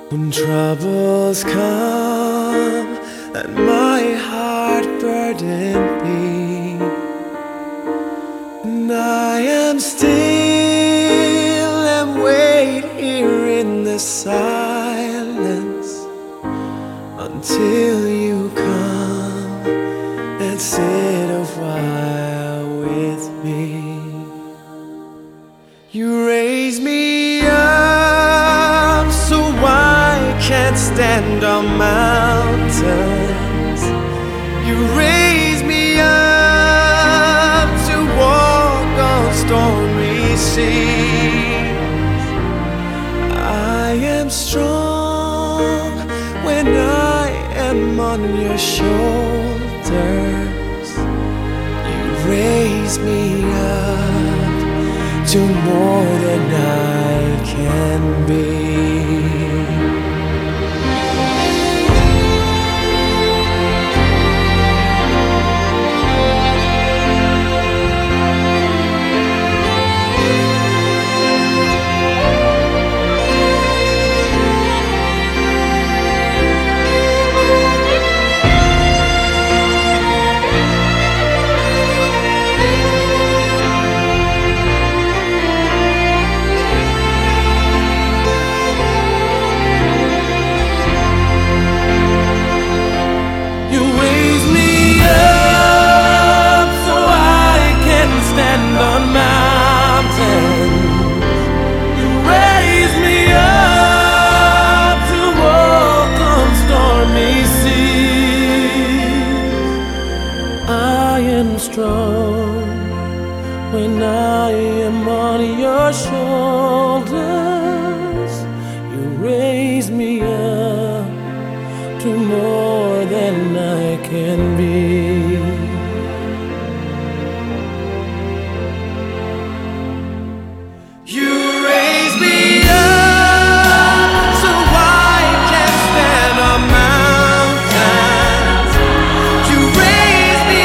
When troubles come and my heart burden me, and I am still and wait here in the silence until you come and sit a while with me. You raise me up so I can't stand on mountains. You raise me up to walk on stormy seas. I am strong when I am on your shoulders. You raise me up to more than I can be. Strong when I am on your shoulders. You raise me up to more than I can be. You raise me up so I can stand on mountains. You raise me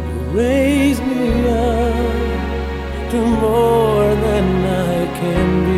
raise me up to more than I can be.